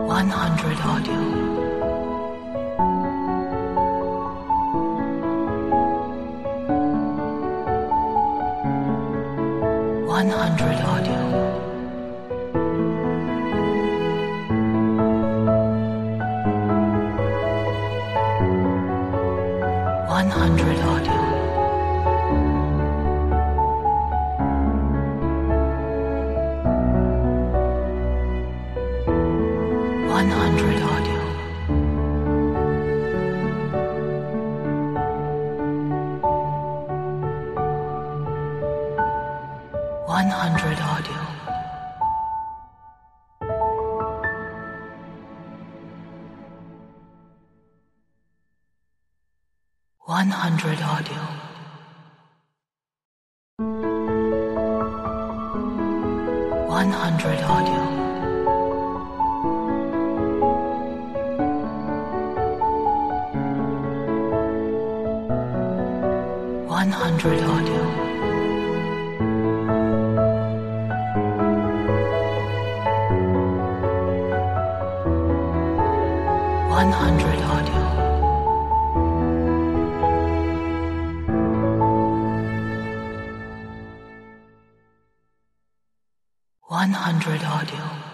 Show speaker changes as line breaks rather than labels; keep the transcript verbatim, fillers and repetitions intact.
one hundred audio. one hundred audio. one hundred audio. one hundred audio. one hundred audio. one hundred audio. one hundred audio. one hundred audio. one hundred audio. one hundred audio.